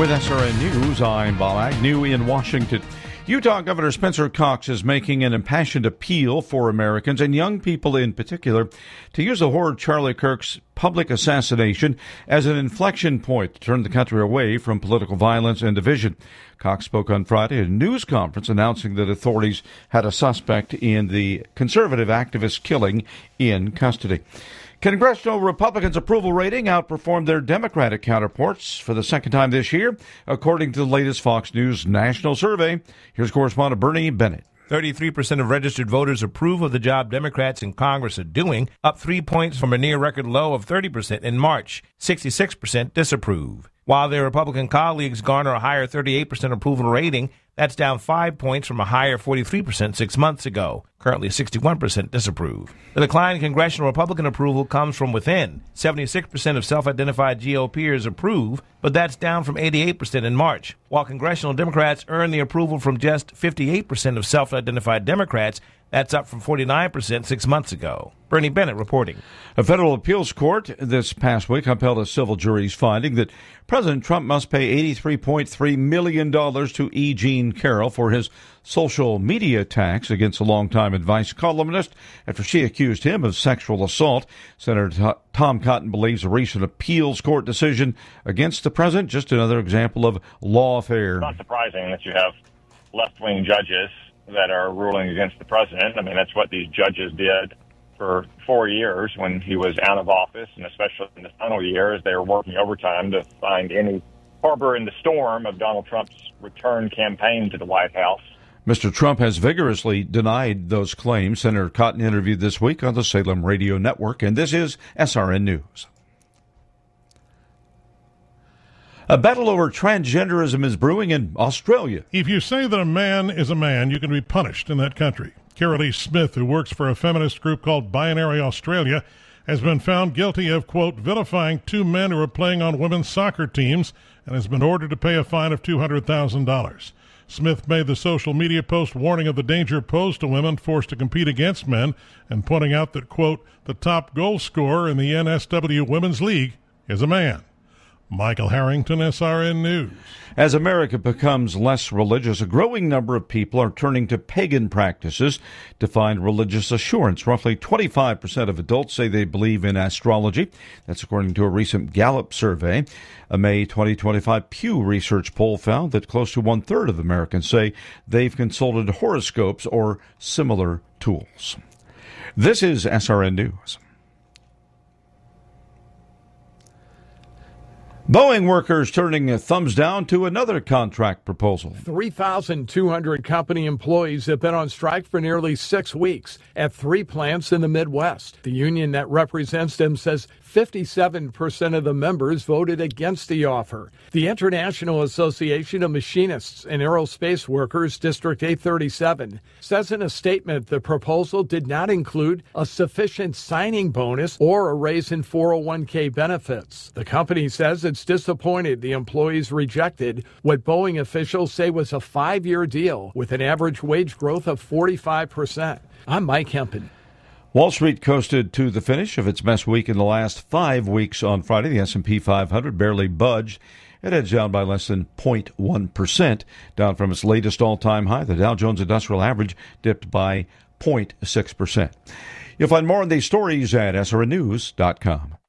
With SRN News, I'm Bob Agnew in Washington. Utah Governor Spencer Cox is making an impassioned appeal for Americans, and young people in particular, to use the horror of Charlie Kirk's public assassination as an inflection point to turn the country away from political violence and division. Cox spoke on Friday at a news conference announcing that authorities had a suspect in the conservative activist killing in custody. Congressional Republicans' approval rating outperformed their Democratic counterparts for the second time this year, according to the latest Fox News national survey. Here's correspondent Bernie Bennett. 33% of registered voters approve of the job Democrats in Congress are doing, up 3 points from a near-record low of 30% in March. 66% disapprove. While their Republican colleagues garner a higher 38% approval rating, that's down 5 points from a higher 43% 6 months ago. Currently, 61% disapprove. The decline in congressional Republican approval comes from within. 76% of self-identified GOPers approve, but that's down from 88% in March. While congressional Democrats earn the approval from just 58% of self-identified Democrats, that's up from 49% 6 months ago. Bernie Bennett reporting. A federal appeals court this past week upheld a civil jury's finding that President Trump must pay $83.3 million to E. Jean Carroll for his social media attacks against a longtime advice columnist after she accused him of sexual assault. Senator Tom Cotton believes a recent appeals court decision against the president just another example of lawfare. It's not surprising that you have left-wing judges that are ruling against the president. I mean, that's what these judges did for 4 years when he was out of office, and especially in the final years, they were working overtime to find any harbor in the storm of Donald Trump's return campaign to the White House. Mr. Trump has vigorously denied those claims. Senator Cotton interviewed this week on the Salem Radio Network, and this is SRN News. A battle over transgenderism is brewing in Australia. If you say that a man is a man, you can be punished in that country. Carolee Smith, who works for a feminist group called Binary Australia, has been found guilty of, quote, vilifying two men who are playing on women's soccer teams and has been ordered to pay a fine of $200,000. Smith made the social media post warning of the danger posed to women forced to compete against men and pointing out that, quote, the top goal scorer in the NSW Women's League is a man. Michael Harrington, SRN News. As America becomes less religious, a growing number of people are turning to pagan practices to find religious assurance. Roughly 25% of adults say they believe in astrology. That's according to a recent Gallup survey. A May 2025 Pew Research poll found that close to one-third of Americans say they've consulted horoscopes or similar tools. This is SRN News. Boeing workers turning a thumbs down to another contract proposal. 3,200 company employees have been on strike for nearly 6 weeks at 3 plants in the Midwest. The union that represents them says 57% of the members voted against the offer. The International Association of Machinists and Aerospace Workers, District 837, says in a statement the proposal did not include a sufficient signing bonus or a raise in 401k benefits. The company says it's disappointed the employees rejected what Boeing officials say was a 5-year deal with an average wage growth of 45%. I'm Mike Hempen. Wall Street coasted to the finish of its best week in the last 5 weeks on Friday. The S&P 500 barely budged. It edged down by less than 0.1%, down from its latest all-time high. The Dow Jones Industrial Average dipped by 0.6%. You'll find more on these stories at srnnews.com.